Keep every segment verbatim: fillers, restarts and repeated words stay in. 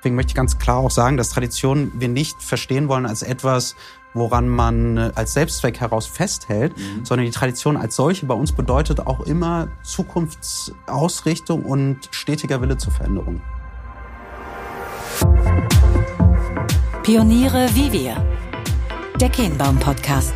Deswegen möchte ich ganz klar auch sagen, dass Tradition wir nicht verstehen wollen als etwas, woran man als Selbstzweck heraus festhält, mhm. sondern die Tradition als solche bei uns bedeutet auch immer Zukunftsausrichtung und stetiger Wille zur Veränderung. Pioniere wie wir. Der Kehnbaum-Podcast.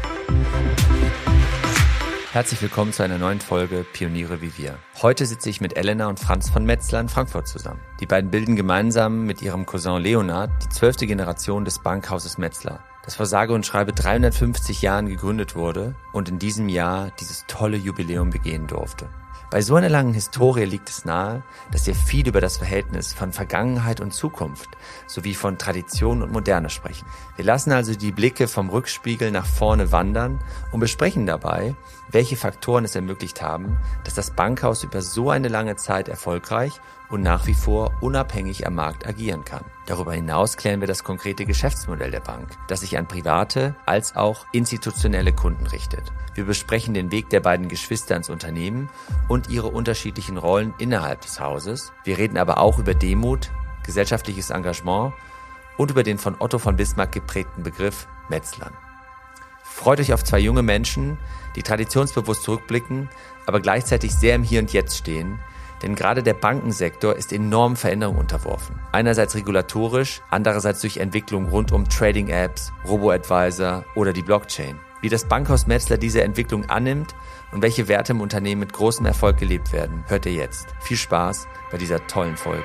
Herzlich willkommen zu einer neuen Folge Pioniere wie wir. Heute sitze ich mit Elena und Franz von Metzler in Frankfurt zusammen. Die beiden bilden gemeinsam mit ihrem Cousin Leonhard die zwölfte Generation des Bankhauses Metzler, das vor sage und schreibe dreihundertfünfzig Jahren gegründet wurde und in diesem Jahr dieses tolle Jubiläum begehen durfte. Bei so einer langen Historie liegt es nahe, dass wir viel über das Verhältnis von Vergangenheit und Zukunft sowie von Tradition und Moderne sprechen. Wir lassen also die Blicke vom Rückspiegel nach vorne wandern und besprechen dabei, welche Faktoren es ermöglicht haben, dass das Bankhaus über so eine lange Zeit erfolgreich und nach wie vor unabhängig am Markt agieren kann. Darüber hinaus klären wir das konkrete Geschäftsmodell der Bank, das sich an private als auch institutionelle Kunden richtet. Wir besprechen den Weg der beiden Geschwister ins Unternehmen und ihre unterschiedlichen Rollen innerhalb des Hauses. Wir reden aber auch über Demut, gesellschaftliches Engagement und über den von Otto von Bismarck geprägten Begriff Metzlern. Freut euch auf zwei junge Menschen, die traditionsbewusst zurückblicken, aber gleichzeitig sehr im Hier und Jetzt stehen, denn gerade der Bankensektor ist enormen Veränderungen unterworfen. Einerseits regulatorisch, andererseits durch Entwicklung rund um Trading-Apps, Robo-Advisor oder die Blockchain. Wie das Bankhaus Metzler diese Entwicklung annimmt und welche Werte im Unternehmen mit großem Erfolg gelebt werden, hört ihr jetzt. Viel Spaß bei dieser tollen Folge.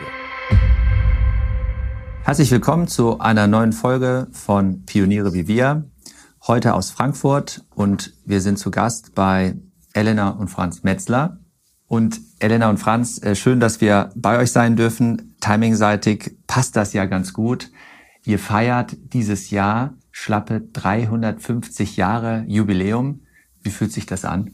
Herzlich willkommen zu einer neuen Folge von Pioniere wie wir. Heute aus Frankfurt und wir sind zu Gast bei Elena und Franz Metzler. Und Elena und Franz, schön, dass wir bei euch sein dürfen. Timingseitig passt das ja ganz gut. Ihr feiert dieses Jahr schlappe dreihundertfünfzig Jahre Jubiläum. Wie fühlt sich das an?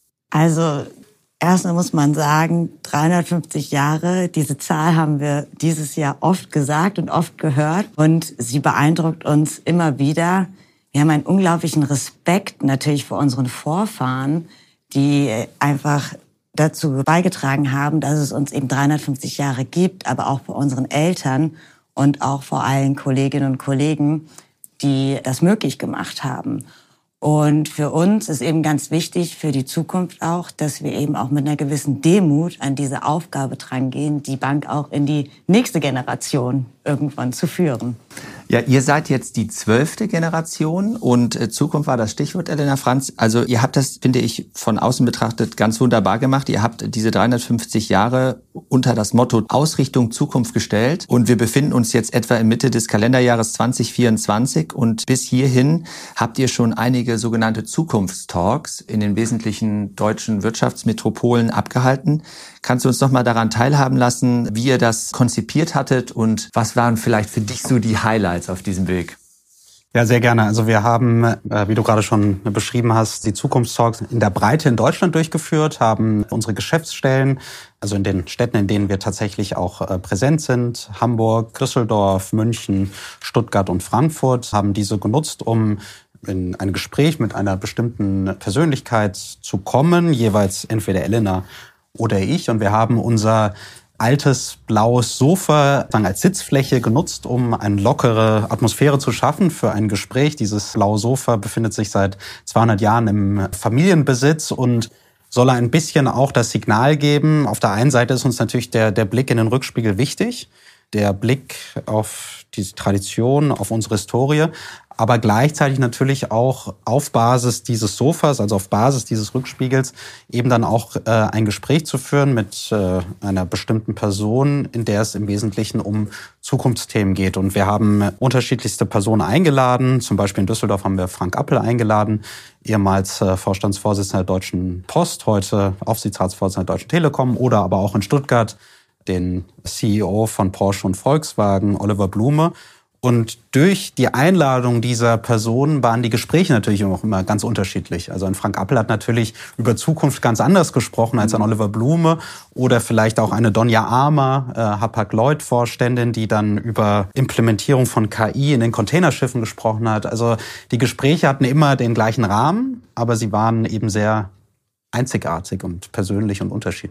Also erstmal muss man sagen, dreihundertfünfzig Jahre, diese Zahl haben wir dieses Jahr oft gesagt und oft gehört. Und sie beeindruckt uns immer wieder. Wir haben einen unglaublichen Respekt natürlich vor unseren Vorfahren, die einfach dazu beigetragen haben, dass es uns eben dreihundertfünfzig Jahre gibt, aber auch vor unseren Eltern und auch vor allen Kolleginnen und Kollegen, die das möglich gemacht haben. Und für uns ist eben ganz wichtig für die Zukunft auch, dass wir eben auch mit einer gewissen Demut an diese Aufgabe drangehen, die Bank auch in die nächste Generation irgendwann zu führen. Ja, ihr seid jetzt die zwölfte Generation und äh, Zukunft war das Stichwort, Elena, Franz. Also ihr habt das, finde ich, von außen betrachtet ganz wunderbar gemacht. Ihr habt diese dreihundertfünfzig Jahre unter das Motto Ausrichtung Zukunft gestellt und wir befinden uns jetzt etwa in Mitte des Kalenderjahres zwanzig vierundzwanzig und bis hierhin habt ihr schon einige sogenannte Zukunftstalks in den wesentlichen deutschen Wirtschaftsmetropolen abgehalten. Kannst du uns noch mal daran teilhaben lassen, wie ihr das konzipiert hattet und was waren vielleicht für dich so die Highlights auf diesem Weg? Ja, sehr gerne. Also wir haben, äh, wie du gerade schon beschrieben hast, die Zukunftstalks in der Breite in Deutschland durchgeführt, haben unsere Geschäftsstellen, also in den Städten, in denen wir tatsächlich auch äh, präsent sind, Hamburg, Düsseldorf, München, Stuttgart und Frankfurt, haben diese genutzt, um in ein Gespräch mit einer bestimmten Persönlichkeit zu kommen, jeweils entweder Elena oder ich. Und wir haben unser altes blaues Sofa als Sitzfläche genutzt, um eine lockere Atmosphäre zu schaffen für ein Gespräch. Dieses blaue Sofa befindet sich seit zweihundert Jahren im Familienbesitz und soll ein bisschen auch das Signal geben. Auf der einen Seite ist uns natürlich der, der Blick in den Rückspiegel wichtig, der Blick auf die Tradition, auf unsere Historie, aber gleichzeitig natürlich auch auf Basis dieses Sofas, also auf Basis dieses Rückspiegels, eben dann auch äh, ein Gespräch zu führen mit äh, einer bestimmten Person, in der es im Wesentlichen um Zukunftsthemen geht. Und wir haben unterschiedlichste Personen eingeladen. Zum Beispiel in Düsseldorf haben wir Frank Appel eingeladen, ehemals äh, Vorstandsvorsitzender der Deutschen Post, heute Aufsichtsratsvorsitzender der Deutschen Telekom, oder aber auch in Stuttgart den C E O von Porsche und Volkswagen, Oliver Blume. Und durch die Einladung dieser Personen waren die Gespräche natürlich auch immer ganz unterschiedlich. Also ein Frank Appel hat natürlich über Zukunft ganz anders gesprochen als ein Oliver Blume oder vielleicht auch eine Donja Armer, äh, Hapag-Lloyd-Vorständin, die dann über Implementierung von K I in den Containerschiffen gesprochen hat. Also die Gespräche hatten immer den gleichen Rahmen, aber sie waren eben sehr einzigartig und persönlich und unterschiedlich.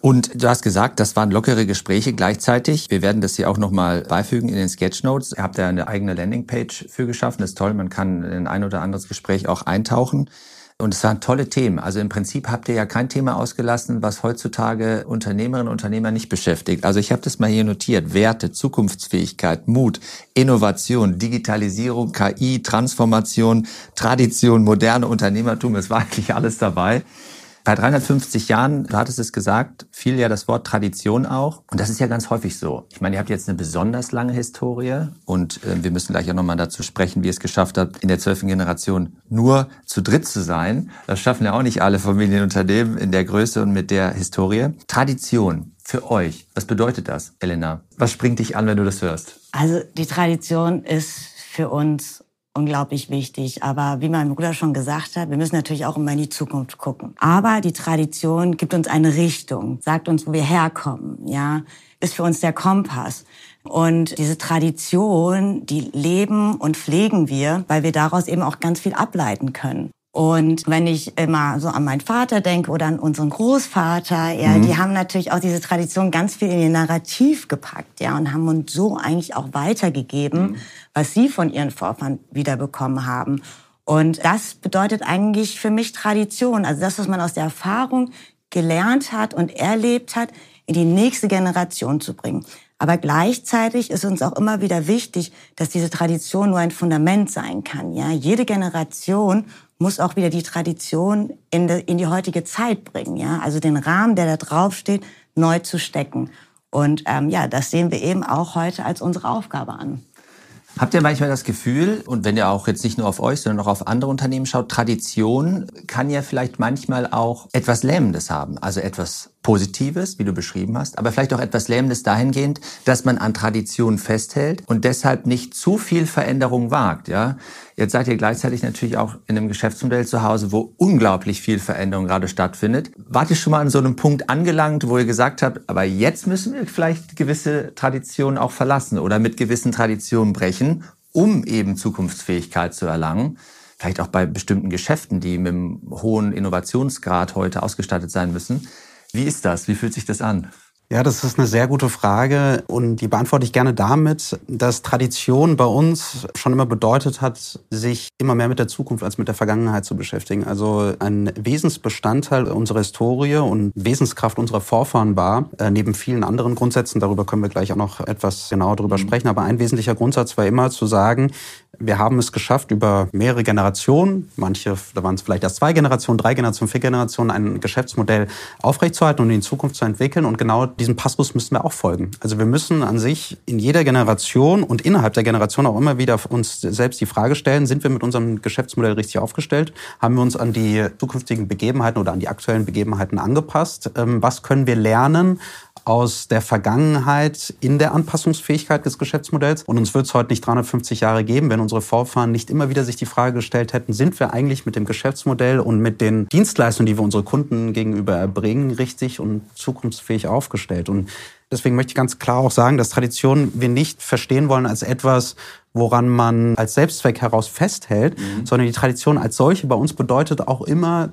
Und du hast gesagt, das waren lockere Gespräche gleichzeitig. Wir werden das hier auch nochmal beifügen in den Sketchnotes. Ihr habt ja eine eigene Landingpage für geschaffen. Das ist toll, man kann in ein oder anderes Gespräch auch eintauchen. Und es waren tolle Themen. Also im Prinzip habt ihr ja kein Thema ausgelassen, was heutzutage Unternehmerinnen und Unternehmer nicht beschäftigt. Also ich habe das mal hier notiert. Werte, Zukunftsfähigkeit, Mut, Innovation, Digitalisierung, K I, Transformation, Tradition, moderne Unternehmertum. Es war eigentlich alles dabei. Bei dreihundertfünfzig Jahren, du hattest es gesagt, fiel ja das Wort Tradition auch. Und das ist ja ganz häufig so. Ich meine, ihr habt jetzt eine besonders lange Historie und äh, wir müssen gleich auch nochmal dazu sprechen, wie ihr es geschafft habt, in der zwölften Generation nur zu dritt zu sein. Das schaffen ja auch nicht alle Familienunternehmen in der Größe und mit der Historie. Tradition für euch, was bedeutet das, Elena? Was springt dich an, wenn du das hörst? Also die Tradition ist für uns unglaublich wichtig. Aber wie mein Bruder schon gesagt hat, wir müssen natürlich auch immer in die Zukunft gucken. Aber die Tradition gibt uns eine Richtung, sagt uns, wo wir herkommen, ja, ist für uns der Kompass. Und diese Tradition, die leben und pflegen wir, weil wir daraus eben auch ganz viel ableiten können. Und wenn ich immer so an meinen Vater denke oder an unseren Großvater, ja, mhm. die haben natürlich auch diese Tradition ganz viel in ihr Narrativ gepackt, ja, und haben uns so eigentlich auch weitergegeben, mhm. was sie von ihren Vorfahren wiederbekommen haben. Und das bedeutet eigentlich für mich Tradition, also das, was man aus der Erfahrung gelernt hat und erlebt hat, in die nächste Generation zu bringen. Aber gleichzeitig ist uns auch immer wieder wichtig, dass diese Tradition nur ein Fundament sein kann, ja. Jede Generation muss auch wieder die Tradition in die, in die heutige Zeit bringen, ja, also den Rahmen, der da drauf steht, neu zu stecken. Und ähm, ja, das sehen wir eben auch heute als unsere Aufgabe an. Habt ihr manchmal das Gefühl, und wenn ihr auch jetzt nicht nur auf euch, sondern auch auf andere Unternehmen schaut, Tradition kann ja vielleicht manchmal auch etwas Lähmendes haben, also etwas Positives, wie du beschrieben hast, aber vielleicht auch etwas Lähmendes dahingehend, dass man an Tradition festhält und deshalb nicht zu viel Veränderung wagt, ja. Jetzt seid ihr gleichzeitig natürlich auch in einem Geschäftsmodell zu Hause, wo unglaublich viel Veränderung gerade stattfindet. Wart ihr schon mal an so einem Punkt angelangt, wo ihr gesagt habt, aber jetzt müssen wir vielleicht gewisse Traditionen auch verlassen oder mit gewissen Traditionen brechen, um eben Zukunftsfähigkeit zu erlangen? Vielleicht auch bei bestimmten Geschäften, die mit einem hohen Innovationsgrad heute ausgestattet sein müssen. Wie ist das? Wie fühlt sich das an? Ja, das ist eine sehr gute Frage und die beantworte ich gerne damit, dass Tradition bei uns schon immer bedeutet hat, sich immer mehr mit der Zukunft als mit der Vergangenheit zu beschäftigen. Also ein Wesensbestandteil unserer Historie und Wesenskraft unserer Vorfahren war, äh, neben vielen anderen Grundsätzen, darüber können wir gleich auch noch etwas genauer drüber mhm. sprechen, aber ein wesentlicher Grundsatz war immer zu sagen, wir haben es geschafft, über mehrere Generationen, manche, da waren es vielleicht erst zwei Generationen, drei Generationen, vier Generationen, ein Geschäftsmodell aufrechtzuerhalten und in die Zukunft zu entwickeln. Und genau diesem Passus müssen wir auch folgen. Also wir müssen an sich in jeder Generation und innerhalb der Generation auch immer wieder uns selbst die Frage stellen, sind wir mit unserem Geschäftsmodell richtig aufgestellt? Haben wir uns an die zukünftigen Begebenheiten oder an die aktuellen Begebenheiten angepasst? Was können wir lernen aus der Vergangenheit in der Anpassungsfähigkeit des Geschäftsmodells? Und uns wird es heute nicht dreihundertfünfzig Jahre geben, wenn unsere Vorfahren nicht immer wieder sich die Frage gestellt hätten, sind wir eigentlich mit dem Geschäftsmodell und mit den Dienstleistungen, die wir unsere Kunden gegenüber erbringen, richtig und zukunftsfähig aufgestellt? Und deswegen möchte ich ganz klar auch sagen, dass Tradition wir nicht verstehen wollen als etwas, woran man als Selbstzweck heraus festhält, mhm. sondern die Tradition als solche bei uns bedeutet auch immer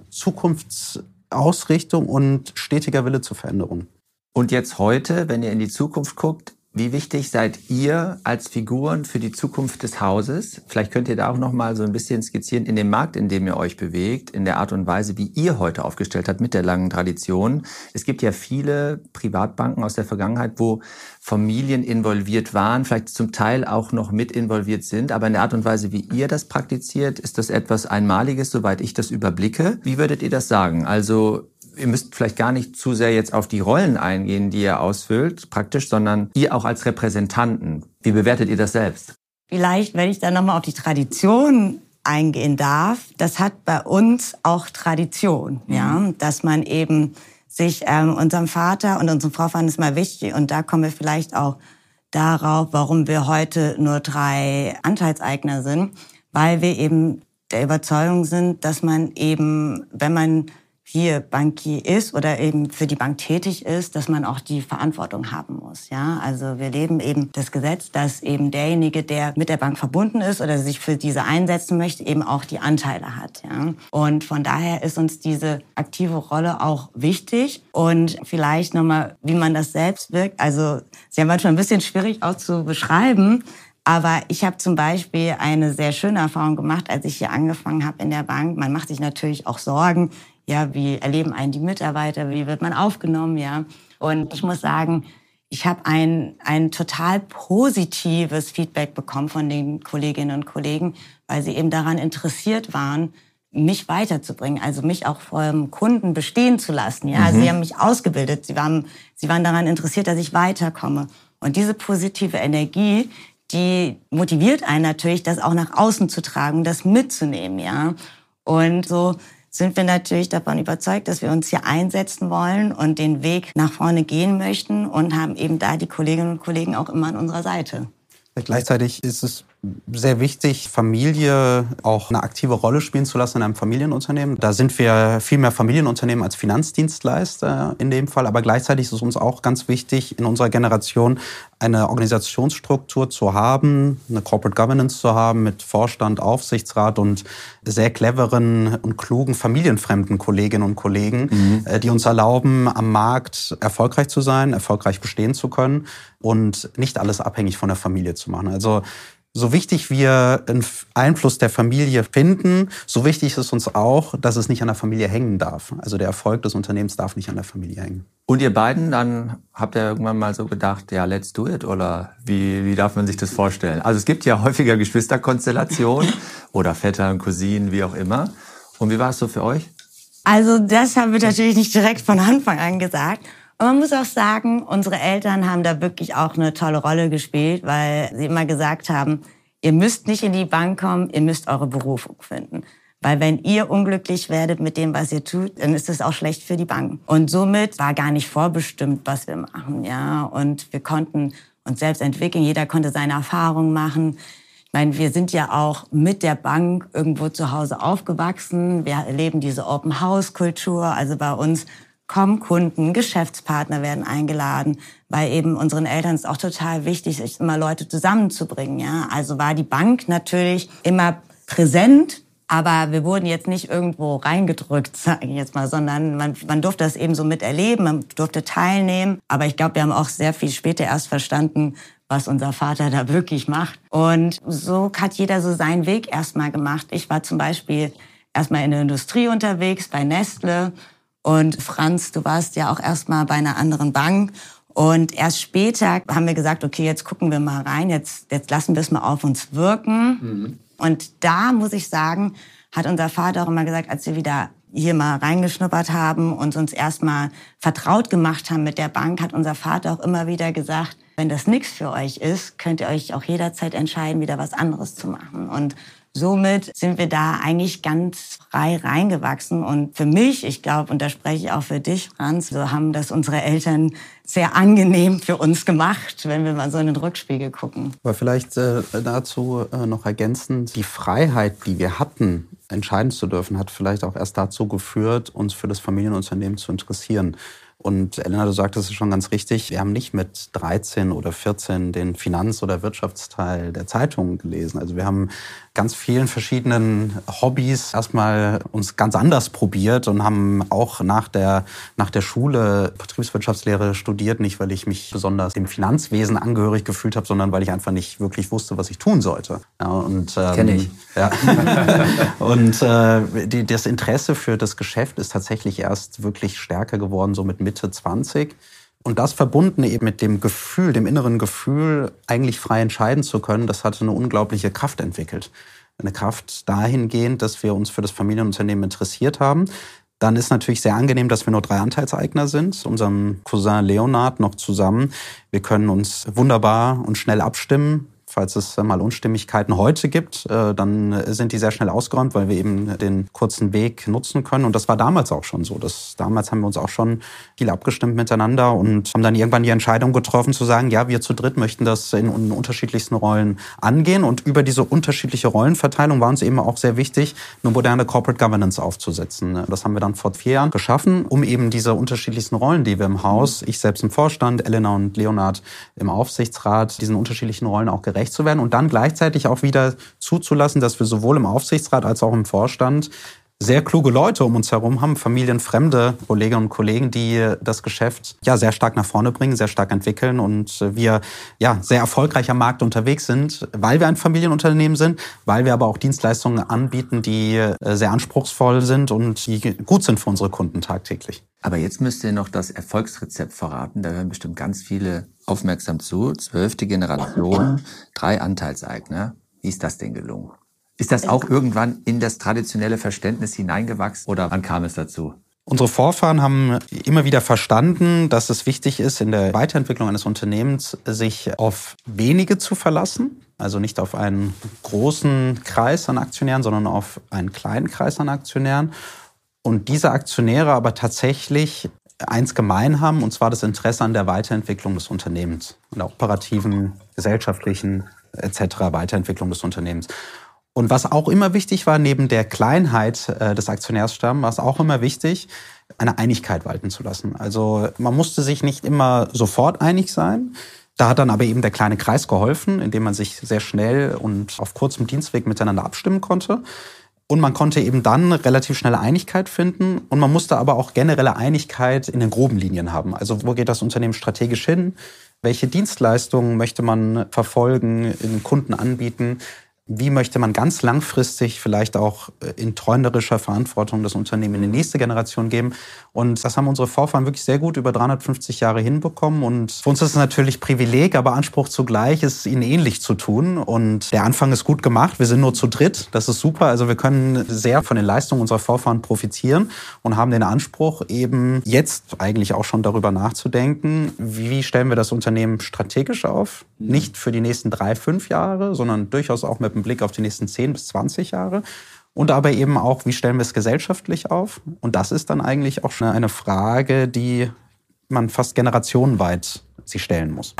Zukunftsausrichtung und stetiger Wille zur Veränderung. Und jetzt heute, wenn ihr in die Zukunft guckt, wie wichtig seid ihr als Figuren für die Zukunft des Hauses? Vielleicht könnt ihr da auch noch mal so ein bisschen skizzieren in dem Markt, in dem ihr euch bewegt, in der Art und Weise, wie ihr heute aufgestellt habt mit der langen Tradition. Es gibt ja viele Privatbanken aus der Vergangenheit, wo Familien involviert waren, vielleicht zum Teil auch noch mit involviert sind. Aber in der Art und Weise, wie ihr das praktiziert, ist das etwas Einmaliges, soweit ich das überblicke. Wie würdet ihr das sagen? Also ihr müsst vielleicht gar nicht zu sehr jetzt auf die Rollen eingehen, die ihr ausfüllt, praktisch, sondern ihr auch als Repräsentanten. Wie bewertet ihr das selbst? Vielleicht, wenn ich dann nochmal auf die Tradition eingehen darf, das hat bei uns auch Tradition, mhm. ja, dass man eben sich ähm, unserem Vater und unserem Vorfahren ist mal wichtig und da kommen wir vielleicht auch darauf, warum wir heute nur drei Anteilseigner sind, weil wir eben der Überzeugung sind, dass man eben, wenn man hier Bankier ist oder eben für die Bank tätig ist, dass man auch die Verantwortung haben muss. Ja, also wir leben eben das Gesetz, dass eben derjenige, der mit der Bank verbunden ist oder sich für diese einsetzen möchte, eben auch die Anteile hat. Ja, und von daher ist uns diese aktive Rolle auch wichtig. Und vielleicht nochmal, wie man das selbst wirkt. Also es ist ja manchmal ein bisschen schwierig auch zu beschreiben. Aber ich habe zum Beispiel eine sehr schöne Erfahrung gemacht, als ich hier angefangen habe in der Bank. Man macht sich natürlich auch Sorgen. Ja, wie erleben einen die Mitarbeiter? Wie wird man aufgenommen? Ja, und ich muss sagen, ich habe ein ein total positives Feedback bekommen von den Kolleginnen und Kollegen, weil sie eben daran interessiert waren, mich weiterzubringen, also mich auch vor dem Kunden bestehen zu lassen. Ja, mhm. Also sie haben mich ausgebildet. Sie waren sie waren daran interessiert, dass ich weiterkomme. Und diese positive Energie, die motiviert einen natürlich, das auch nach außen zu tragen, das mitzunehmen. Ja, und so sind wir natürlich davon überzeugt, dass wir uns hier einsetzen wollen und den Weg nach vorne gehen möchten und haben eben da die Kolleginnen und Kollegen auch immer an unserer Seite. Gleichzeitig ist es sehr wichtig, Familie auch eine aktive Rolle spielen zu lassen in einem Familienunternehmen. Da sind wir viel mehr Familienunternehmen als Finanzdienstleister in dem Fall. Aber gleichzeitig ist es uns auch ganz wichtig, in unserer Generation eine Organisationsstruktur zu haben, eine Corporate Governance zu haben mit Vorstand, Aufsichtsrat und sehr cleveren und klugen familienfremden Kolleginnen und Kollegen, mhm. die uns erlauben, am Markt erfolgreich zu sein, erfolgreich bestehen zu können und nicht alles abhängig von der Familie zu machen. Also so wichtig wir einen Einfluss der Familie finden, so wichtig ist uns auch, dass es nicht an der Familie hängen darf. Also der Erfolg des Unternehmens darf nicht an der Familie hängen. Und ihr beiden, dann habt ihr irgendwann mal so gedacht, ja, let's do it, oder wie, wie darf man sich das vorstellen? Also es gibt ja häufiger Geschwisterkonstellationen oder Vetter und Cousinen, wie auch immer. Und wie war es so für euch? Also das haben wir natürlich nicht direkt von Anfang an gesagt. Und man muss auch sagen, unsere Eltern haben da wirklich auch eine tolle Rolle gespielt, weil sie immer gesagt haben, ihr müsst nicht in die Bank kommen, ihr müsst eure Berufung finden. Weil wenn ihr unglücklich werdet mit dem, was ihr tut, dann ist es auch schlecht für die Bank. Und somit war gar nicht vorbestimmt, was wir machen, ja. Und wir konnten uns selbst entwickeln, jeder konnte seine Erfahrungen machen. Ich meine, wir sind ja auch mit der Bank irgendwo zu Hause aufgewachsen. Wir erleben diese Open-House-Kultur, also bei uns kommen Kunden, Geschäftspartner werden eingeladen, weil eben unseren Eltern es auch total wichtig ist, immer Leute zusammenzubringen. Ja, also war die Bank natürlich immer präsent, aber wir wurden jetzt nicht irgendwo reingedrückt, sage ich jetzt mal, sondern man, man durfte das eben so miterleben, man durfte teilnehmen. Aber ich glaube, wir haben auch sehr viel später erst verstanden, was unser Vater da wirklich macht. Und so hat jeder so seinen Weg erstmal gemacht. Ich war zum Beispiel erstmal in der Industrie unterwegs, bei Nestle. Und Franz, du warst ja auch erstmal bei einer anderen Bank. Und erst später haben wir gesagt, okay, jetzt gucken wir mal rein, jetzt, jetzt lassen wir es mal auf uns wirken. Mhm. Und da, muss ich sagen, hat unser Vater auch immer gesagt, als wir wieder hier mal reingeschnuppert haben und uns erstmal vertraut gemacht haben mit der Bank, hat unser Vater auch immer wieder gesagt, wenn das nichts für euch ist, könnt ihr euch auch jederzeit entscheiden, wieder was anderes zu machen. Und somit sind wir da eigentlich ganz frei reingewachsen. Und für mich, ich glaube, und da spreche ich auch für dich, Franz, so haben das unsere Eltern sehr angenehm für uns gemacht, wenn wir mal so in den Rückspiegel gucken. Aber vielleicht äh, dazu äh, noch ergänzend, die Freiheit, die wir hatten, entscheiden zu dürfen, hat vielleicht auch erst dazu geführt, uns für das Familienunternehmen zu interessieren. Und Elena, du sagtest es schon ganz richtig, wir haben nicht mit dreizehn oder vierzehn den Finanz- oder Wirtschaftsteil der Zeitung gelesen. Also wir haben ganz vielen verschiedenen Hobbys erstmal uns ganz anders probiert und haben auch nach der, nach der Schule Betriebswirtschaftslehre studiert. Nicht, weil ich mich besonders dem Finanzwesen angehörig gefühlt habe, sondern weil ich einfach nicht wirklich wusste, was ich tun sollte. Ja, und, ähm, Kenn ich. Ja. Und äh, die, das Interesse für das Geschäft ist tatsächlich erst wirklich stärker geworden, so mit Mitte zwanzig. Und das verbunden eben mit dem Gefühl, dem inneren Gefühl, eigentlich frei entscheiden zu können, das hat eine unglaubliche Kraft entwickelt. Eine Kraft dahingehend, dass wir uns für das Familienunternehmen interessiert haben. Dann ist natürlich sehr angenehm, dass wir nur drei Anteilseigner sind, unserem Cousin Leonard noch zusammen. Wir können uns wunderbar und schnell abstimmen. Falls es mal Unstimmigkeiten heute gibt, dann sind die sehr schnell ausgeräumt, weil wir eben den kurzen Weg nutzen können. Und das war damals auch schon so. Das, damals haben wir uns auch schon viel abgestimmt miteinander und haben dann irgendwann die Entscheidung getroffen zu sagen, ja, wir zu dritt möchten das in, in unterschiedlichsten Rollen angehen. Und über diese unterschiedliche Rollenverteilung war uns eben auch sehr wichtig, eine moderne Corporate Governance aufzusetzen. Das haben wir dann vor vier Jahren geschaffen, um eben diese unterschiedlichsten Rollen, die wir im Haus, ich selbst im Vorstand, Elena und Leonhard im Aufsichtsrat, diesen unterschiedlichen Rollen auch gerecht zu werden und dann gleichzeitig auch wieder zuzulassen, dass wir sowohl im Aufsichtsrat als auch im Vorstand sehr kluge Leute um uns herum haben, familienfremde Kolleginnen und Kollegen, die das Geschäft ja sehr stark nach vorne bringen, sehr stark entwickeln und wir ja sehr erfolgreich am Markt unterwegs sind, weil wir ein Familienunternehmen sind, weil wir aber auch Dienstleistungen anbieten, die sehr anspruchsvoll sind und die gut sind für unsere Kunden tagtäglich. Aber jetzt müsst ihr noch das Erfolgsrezept verraten. Da hören bestimmt ganz viele aufmerksam zu. Zwölfte Generation, drei Anteilseigner. Wie ist das denn gelungen? Ist das auch irgendwann in das traditionelle Verständnis hineingewachsen oder wann kam es dazu? Unsere Vorfahren haben immer wieder verstanden, dass es wichtig ist, in der Weiterentwicklung eines Unternehmens sich auf wenige zu verlassen. Also nicht auf einen großen Kreis an Aktionären, sondern auf einen kleinen Kreis an Aktionären. Und diese Aktionäre aber tatsächlich eins gemein haben, und zwar das Interesse an der Weiterentwicklung des Unternehmens, an der operativen, gesellschaftlichen et cetera Weiterentwicklung des Unternehmens. Und was auch immer wichtig war, neben der Kleinheit äh, des Aktionärsstamms, war es auch immer wichtig, eine Einigkeit walten zu lassen. Also man musste sich nicht immer sofort einig sein. Da hat dann aber eben der kleine Kreis geholfen, indem man sich sehr schnell und auf kurzem Dienstweg miteinander abstimmen konnte. Und man konnte eben dann relativ schnell Einigkeit finden. Und man musste aber auch generelle Einigkeit in den groben Linien haben. Also wo geht das Unternehmen strategisch hin? Welche Dienstleistungen möchte man verfolgen, den Kunden anbieten? Wie möchte man ganz langfristig vielleicht auch in träumerischer Verantwortung das Unternehmen in die nächste Generation geben? Und das haben unsere Vorfahren wirklich sehr gut über dreihundertfünfzig Jahre hinbekommen. Und für uns ist es natürlich Privileg, aber Anspruch zugleich, es ihnen ähnlich zu tun. Und der Anfang ist gut gemacht. Wir sind nur zu dritt. Das ist super. Also wir können sehr von den Leistungen unserer Vorfahren profitieren und haben den Anspruch, eben jetzt eigentlich auch schon darüber nachzudenken, wie stellen wir das Unternehmen strategisch auf? Nicht für die nächsten drei, fünf Jahre, sondern durchaus auch mit Blick auf die nächsten zehn bis zwanzig Jahre. Und aber eben auch, wie stellen wir es gesellschaftlich auf? Und das ist dann eigentlich auch schon eine Frage, die man fast generationenweit sich stellen muss.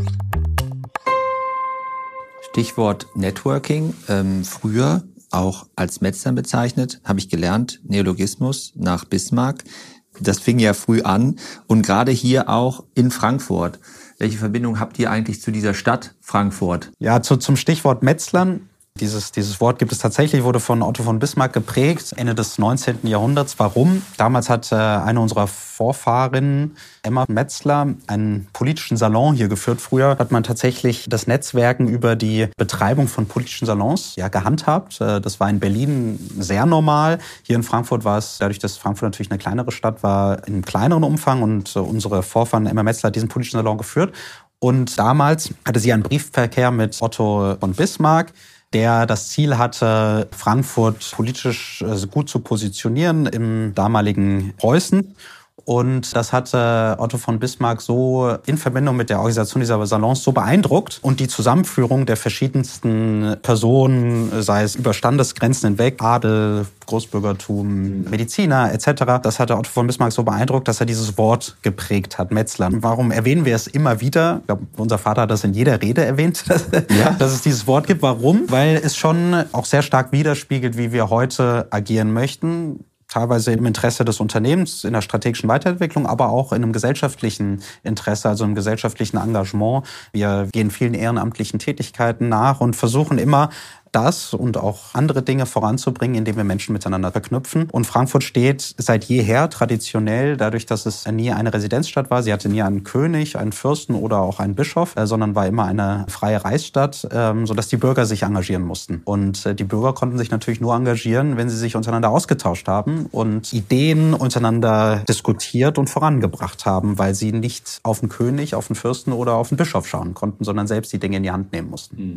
Stichwort Networking. Ähm, früher auch als Metzlern bezeichnet, habe ich gelernt, Neologismus nach Bismarck. Das fing ja früh an und gerade hier auch in Frankfurt. Welche Verbindung habt ihr eigentlich zu dieser Stadt Frankfurt? Ja, zu, zum Stichwort Metzlern. Dieses, dieses Wort gibt es tatsächlich, wurde von Otto von Bismarck geprägt, Ende des neunzehnten Jahrhunderts. Warum? Damals hat äh, eine unserer Vorfahrinnen, Emma Metzler, einen politischen Salon hier geführt. Früher hat man tatsächlich das Netzwerken über die Betreibung von politischen Salons ja, gehandhabt. Äh, das war in Berlin sehr normal. Hier in Frankfurt war es, dadurch, dass Frankfurt natürlich eine kleinere Stadt war, in einem kleineren Umfang. Und äh, unsere Vorfahren, Emma Metzler, hat diesen politischen Salon geführt. Und damals hatte sie einen Briefverkehr mit Otto von Bismarck, der das Ziel hatte, Frankfurt politisch gut zu positionieren im damaligen Preußen. Und das hatte Otto von Bismarck so in Verbindung mit der Organisation dieser Salons so beeindruckt. Und die Zusammenführung der verschiedensten Personen, sei es über Standesgrenzen hinweg, Adel, Großbürgertum, Mediziner et cetera, das hatte Otto von Bismarck so beeindruckt, dass er dieses Wort geprägt hat, Metzler. Warum erwähnen wir es immer wieder? Ich glaube, unser Vater hat das in jeder Rede erwähnt, ja, dass es dieses Wort gibt. Warum? Weil es schon auch sehr stark widerspiegelt, wie wir heute agieren möchten. Teilweise im Interesse des Unternehmens, in der strategischen Weiterentwicklung, aber auch in einem gesellschaftlichen Interesse, also im gesellschaftlichen Engagement. Wir gehen vielen ehrenamtlichen Tätigkeiten nach und versuchen immer, das und auch andere Dinge voranzubringen, indem wir Menschen miteinander verknüpfen. Und Frankfurt steht seit jeher traditionell, dadurch, dass es nie eine Residenzstadt war. Sie hatte nie einen König, einen Fürsten oder auch einen Bischof, sondern war immer eine freie Reichsstadt, sodass die Bürger sich engagieren mussten. Und die Bürger konnten sich natürlich nur engagieren, wenn sie sich untereinander ausgetauscht haben und Ideen untereinander diskutiert und vorangebracht haben, weil sie nicht auf den König, auf den Fürsten oder auf den Bischof schauen konnten, sondern selbst die Dinge in die Hand nehmen mussten. Mhm.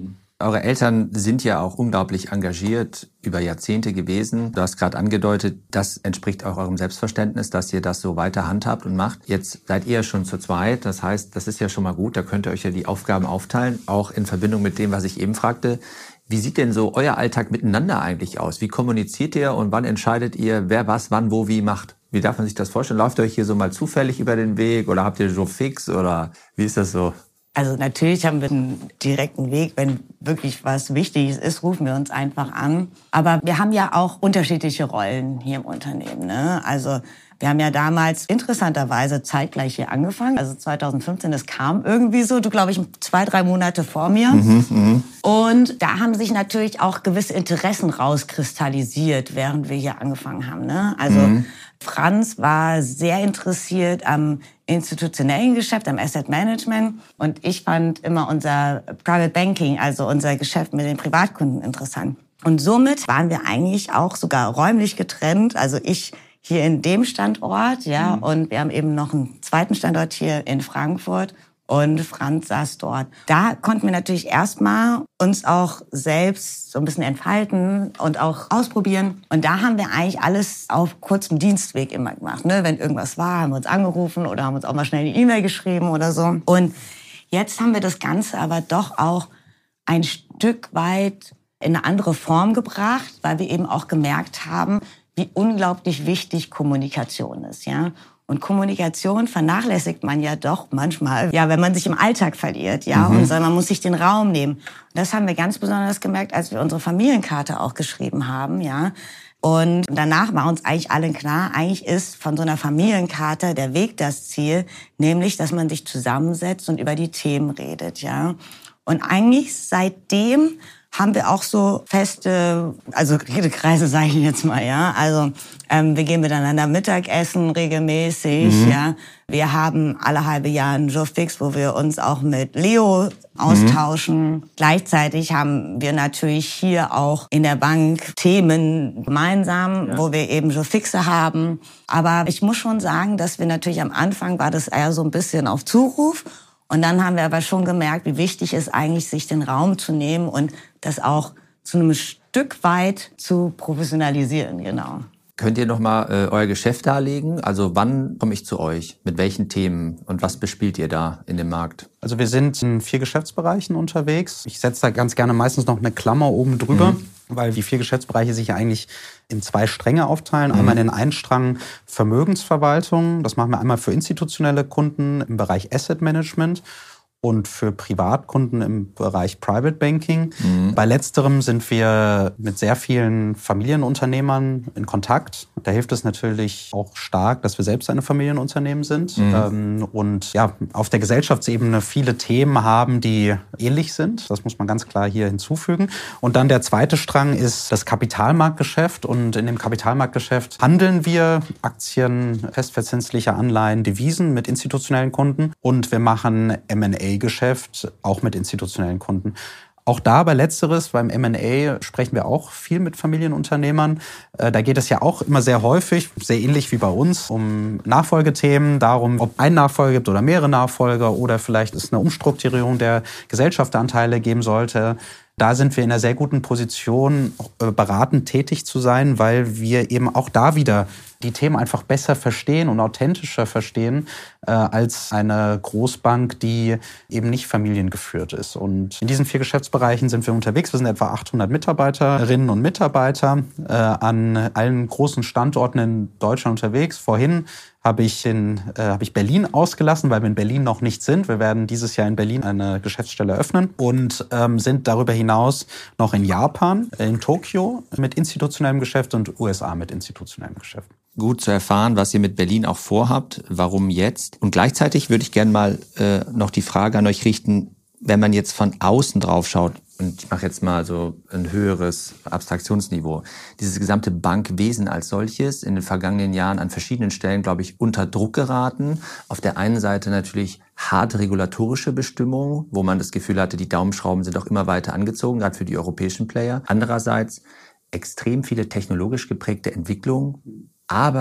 Eure Eltern sind ja auch unglaublich engagiert über Jahrzehnte gewesen. Du hast gerade angedeutet, das entspricht auch eurem Selbstverständnis, dass ihr das so weiter handhabt und macht. Jetzt seid ihr schon zu zweit, das heißt, das ist ja schon mal gut, da könnt ihr euch ja die Aufgaben aufteilen, auch in Verbindung mit dem, was ich eben fragte. Wie sieht denn so euer Alltag miteinander eigentlich aus? Wie kommuniziert ihr und wann entscheidet ihr, wer was, wann, wo, wie macht? Wie darf man sich das vorstellen? Läuft ihr euch hier so mal zufällig über den Weg oder habt ihr so fix oder wie ist das so? Also natürlich haben wir einen direkten Weg. Wenn wirklich was Wichtiges ist, rufen wir uns einfach an. Aber wir haben ja auch unterschiedliche Rollen hier im Unternehmen, ne? Also wir haben ja damals interessanterweise zeitgleich hier angefangen. Also zweitausendfünfzehn, das kam irgendwie so, du glaube ich zwei, drei Monate vor mir. Mhm, mh. Und da haben sich natürlich auch gewisse Interessen rauskristallisiert, während wir hier angefangen haben, ne? Also mhm. Franz war sehr interessiert am institutionellen Geschäft, am Asset Management. Und ich fand immer unser Private Banking, also unser Geschäft mit den Privatkunden interessant. Und somit waren wir eigentlich auch sogar räumlich getrennt. Also ich hier in dem Standort, ja, mhm. und wir haben eben noch einen zweiten Standort hier in Frankfurt. Und Franz saß dort. Da konnten wir natürlich erstmal uns auch selbst so ein bisschen entfalten und auch ausprobieren. Und da haben wir eigentlich alles auf kurzem Dienstweg immer gemacht, ne? Wenn irgendwas war, haben wir uns angerufen oder haben uns auch mal schnell eine E-Mail geschrieben oder so. Und jetzt haben wir das Ganze aber doch auch ein Stück weit in eine andere Form gebracht, weil wir eben auch gemerkt haben, wie unglaublich wichtig Kommunikation ist, ja. Und Kommunikation vernachlässigt man ja doch manchmal, ja, wenn man sich im Alltag verliert, ja, mhm. und so, man muss sich den Raum nehmen. Und das haben wir ganz besonders gemerkt, als wir unsere Familienkarte auch geschrieben haben, ja. Und danach war uns eigentlich allen klar, eigentlich ist von so einer Familienkarte der Weg das Ziel, nämlich, dass man sich zusammensetzt und über die Themen redet, ja. Und eigentlich seitdem haben wir auch so feste, also Redekreise sage ich jetzt mal, ja. Also ähm, wir gehen miteinander Mittagessen regelmäßig, mhm. ja. Wir haben alle halbe Jahre einen Jour fix, wo wir uns auch mit Leo austauschen. Mhm. Gleichzeitig haben wir natürlich hier auch in der Bank Themen gemeinsam, ja. wo wir eben Jour fixe haben. Aber ich muss schon sagen, dass wir natürlich am Anfang war das eher so ein bisschen auf Zuruf. Und dann haben wir aber schon gemerkt, wie wichtig es eigentlich, sich den Raum zu nehmen und das auch zu einem Stück weit zu professionalisieren, genau. Könnt ihr noch mal äh, euer Geschäft darlegen? Also wann komme ich zu euch? Mit welchen Themen? Und was bespielt ihr da in dem Markt? Also wir sind in vier Geschäftsbereichen unterwegs. Ich setze da ganz gerne meistens noch eine Klammer oben drüber, mhm. weil die vier Geschäftsbereiche sich eigentlich in zwei Stränge aufteilen. Mhm. Einmal in den einen Strang Vermögensverwaltung. Das machen wir einmal für institutionelle Kunden im Bereich Asset Management und für Privatkunden im Bereich Private Banking. Mhm. Bei letzterem sind wir mit sehr vielen Familienunternehmern in Kontakt. Da hilft es natürlich auch stark, dass wir selbst eine Familienunternehmen sind. Mhm. Und ja, auf der Gesellschaftsebene viele Themen haben, die ähnlich sind. Das muss man ganz klar hier hinzufügen. Und dann der zweite Strang ist das Kapitalmarktgeschäft. Und in dem Kapitalmarktgeschäft handeln wir Aktien, festverzinsliche Anleihen, Devisen mit institutionellen Kunden. Und wir machen M und A Geschäft, auch mit institutionellen Kunden. Auch da bei Letzteres, beim M und A sprechen wir auch viel mit Familienunternehmern. Da geht es ja auch immer sehr häufig, sehr ähnlich wie bei uns, um Nachfolgethemen, darum, ob ein Nachfolger gibt oder mehrere Nachfolger oder vielleicht es eine Umstrukturierung der Gesellschaftsanteile geben sollte. Da sind wir in einer sehr guten Position, beratend tätig zu sein, weil wir eben auch da wieder die Themen einfach besser verstehen und authentischer verstehen äh, als eine Großbank, die eben nicht familiengeführt ist. Und in diesen vier Geschäftsbereichen sind wir unterwegs. Wir sind etwa achthundert Mitarbeiterinnen und Mitarbeiter äh, an allen großen Standorten in Deutschland unterwegs. Vorhin habe ich, in, äh, habe ich Berlin ausgelassen, weil wir in Berlin noch nicht sind. Wir werden dieses Jahr in Berlin eine Geschäftsstelle öffnen und ähm, sind darüber hinaus noch in Japan, in Tokio mit institutionellem Geschäft und U S A mit institutionellem Geschäft. Gut zu erfahren, was ihr mit Berlin auch vorhabt, warum jetzt. Und gleichzeitig würde ich gerne mal äh, noch die Frage an euch richten, wenn man jetzt von außen drauf schaut, und ich mache jetzt mal so ein höheres Abstraktionsniveau, dieses gesamte Bankwesen als solches in den vergangenen Jahren an verschiedenen Stellen, glaube ich, unter Druck geraten. Auf der einen Seite natürlich harte regulatorische Bestimmungen, wo man das Gefühl hatte, die Daumenschrauben sind auch immer weiter angezogen, gerade für die europäischen Player. Andererseits extrem viele technologisch geprägte Entwicklungen, aber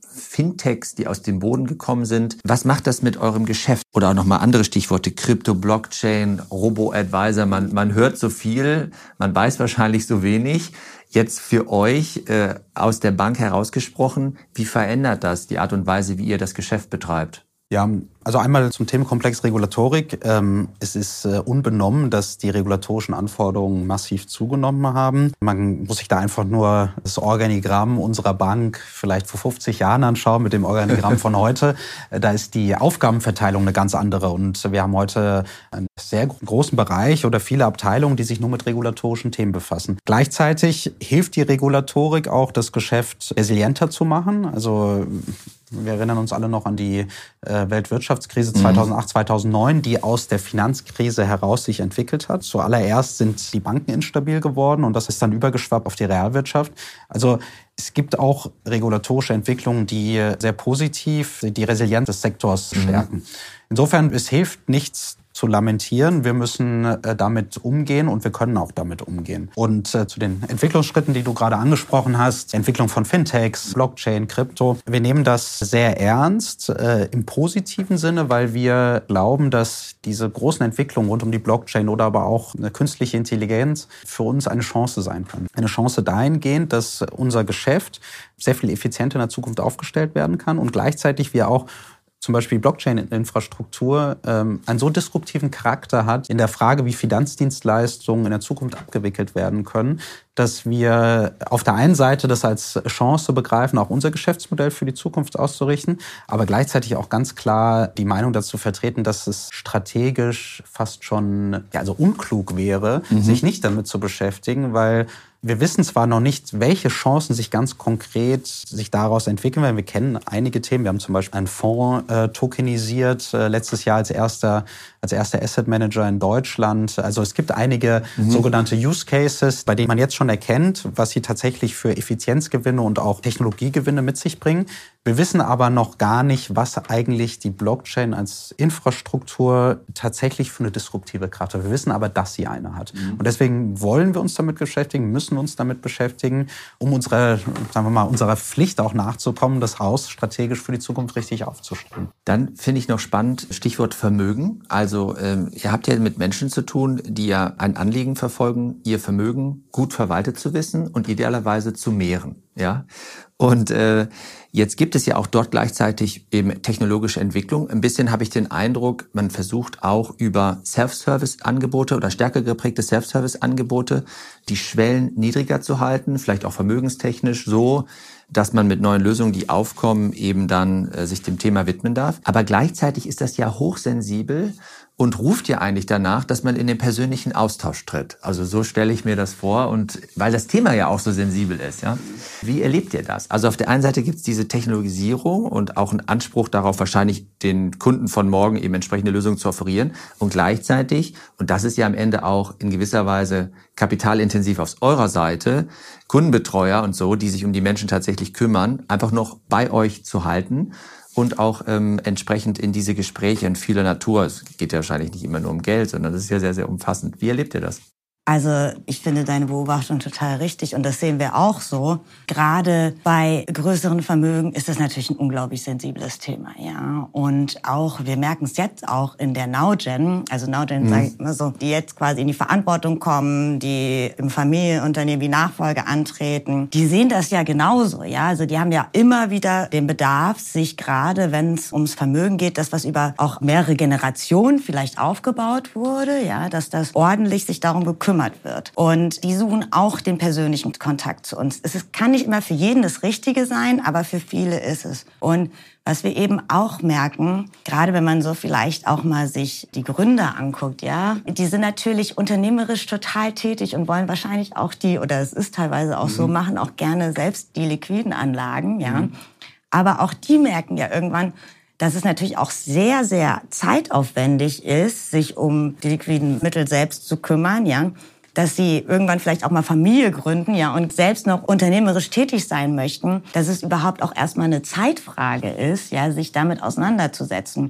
Fintechs, die aus dem Boden gekommen sind. Was macht das mit eurem Geschäft? Oder auch nochmal andere Stichworte, Krypto, Blockchain, Robo-Advisor. Man, man hört so viel, man weiß wahrscheinlich so wenig. Jetzt für euch äh, aus der Bank herausgesprochen, wie verändert das die Art und Weise, wie ihr das Geschäft betreibt? Ja, also einmal zum Themenkomplex Regulatorik. Ähm, es ist äh, unbenommen, dass die regulatorischen Anforderungen massiv zugenommen haben. Man muss sich da einfach nur das Organigramm unserer Bank vielleicht vor fünfzig Jahren anschauen mit dem Organigramm von heute. Da ist die Aufgabenverteilung eine ganz andere. Und wir haben heute einen sehr großen Bereich oder viele Abteilungen, die sich nur mit regulatorischen Themen befassen. Gleichzeitig hilft die Regulatorik auch, das Geschäft resilienter zu machen. Also wir erinnern uns alle noch an die äh, Weltwirtschaftskrise zweitausendacht, zweitausendneun, die aus der Finanzkrise heraus sich entwickelt hat. Zuallererst sind die Banken instabil geworden und das ist dann übergeschwappt auf die Realwirtschaft. Also es gibt auch regulatorische Entwicklungen, die sehr positiv die Resilienz des Sektors stärken. Mhm. Insofern, es hilft nichts zu lamentieren. Wir müssen äh, damit umgehen und wir können auch damit umgehen. Und äh, zu den Entwicklungsschritten, die du gerade angesprochen hast, Entwicklung von Fintechs, Blockchain, Krypto. Wir nehmen das sehr ernst äh, im positiven Sinne, weil wir glauben, dass diese großen Entwicklungen rund um die Blockchain oder aber auch eine künstliche Intelligenz für uns eine Chance sein können. Eine Chance dahingehend, dass unser Geschäft sehr viel effizienter in der Zukunft aufgestellt werden kann und gleichzeitig wir auch zum Beispiel Blockchain-Infrastruktur ähm, einen so disruptiven Charakter hat in der Frage, wie Finanzdienstleistungen in der Zukunft abgewickelt werden können, dass wir auf der einen Seite das als Chance begreifen, auch unser Geschäftsmodell für die Zukunft auszurichten, aber gleichzeitig auch ganz klar die Meinung dazu vertreten, dass es strategisch fast schon ja, also unklug wäre, mhm. sich nicht damit zu beschäftigen, weil wir wissen zwar noch nicht, welche Chancen sich ganz konkret sich daraus entwickeln werden. Wir kennen einige Themen. Wir haben zum Beispiel einen Fonds äh, tokenisiert, äh, letztes Jahr als erster, als erster Asset Manager in Deutschland. Also es gibt einige mhm. sogenannte Use Cases, bei denen man jetzt schon erkennt, was sie tatsächlich für Effizienzgewinne und auch Technologiegewinne mit sich bringen. Wir wissen aber noch gar nicht, was eigentlich die Blockchain als Infrastruktur tatsächlich für eine disruptive Kraft hat. Wir wissen aber, dass sie eine hat. Mhm. Und deswegen wollen wir uns damit beschäftigen, müssen uns damit beschäftigen, um unserer, sagen wir mal, unserer Pflicht auch nachzukommen, das Haus strategisch für die Zukunft richtig aufzustellen. Dann finde ich noch spannend, Stichwort Vermögen. Also ähm, ihr habt ja mit Menschen zu tun, die ja ein Anliegen verfolgen, ihr Vermögen gut verwaltet zu wissen und idealerweise zu mehren. Ja, und äh, jetzt gibt es ja auch dort gleichzeitig eben technologische Entwicklung. Ein bisschen habe ich den Eindruck, man versucht auch über Self-Service-Angebote oder stärker geprägte Self-Service-Angebote die Schwellen niedriger zu halten, vielleicht auch vermögenstechnisch so, dass man mit neuen Lösungen, die aufkommen, eben dann äh, sich dem Thema widmen darf. Aber gleichzeitig ist das ja hochsensibel und ruft ja eigentlich danach, dass man in den persönlichen Austausch tritt. Also so stelle ich mir das vor und weil das Thema ja auch so sensibel ist. Ja, wie erlebt ihr das? Also auf der einen Seite gibt es diese Technologisierung und auch einen Anspruch darauf, wahrscheinlich den Kunden von morgen eben entsprechende Lösungen zu offerieren und gleichzeitig, und das ist ja am Ende auch in gewisser Weise kapitalintensiv auf eurer Seite, Kundenbetreuer und so, die sich um die Menschen tatsächlich kümmern, einfach noch bei euch zu halten. Und auch ähm, entsprechend in diese Gespräche in vieler Natur. Es geht ja wahrscheinlich nicht immer nur um Geld, sondern das ist ja sehr, sehr umfassend. Wie erlebt ihr das? Also ich finde deine Beobachtung total richtig und das sehen wir auch so. Gerade bei größeren Vermögen ist das natürlich ein unglaublich sensibles Thema, ja. Und auch, wir merken es jetzt auch in der Now-Gen, also Now-Gen mhm. sage ich immer so, die jetzt quasi in die Verantwortung kommen, die im Familienunternehmen die Nachfolge antreten, die sehen das ja genauso, ja. Also die haben ja immer wieder den Bedarf, sich gerade, wenn es ums Vermögen geht, das was über auch mehrere Generationen vielleicht aufgebaut wurde, ja, dass das ordentlich sich darum gekümmert wird. Und die suchen auch den persönlichen Kontakt zu uns. Es ist, kann nicht immer für jeden das Richtige sein, aber für viele ist es. Und was wir eben auch merken, gerade wenn man so vielleicht auch mal sich die Gründer anguckt, ja, die sind natürlich unternehmerisch total tätig und wollen wahrscheinlich auch die, oder es ist teilweise auch mhm. so, machen auch gerne selbst die liquiden Anlagen, ja. Mhm. Aber auch die merken ja irgendwann, dass es natürlich auch sehr, sehr zeitaufwendig ist, sich um die liquiden Mittel selbst zu kümmern, ja, dass sie irgendwann vielleicht auch mal Familie gründen, ja, und selbst noch unternehmerisch tätig sein möchten, dass es überhaupt auch erstmal eine Zeitfrage ist, ja, sich damit auseinanderzusetzen.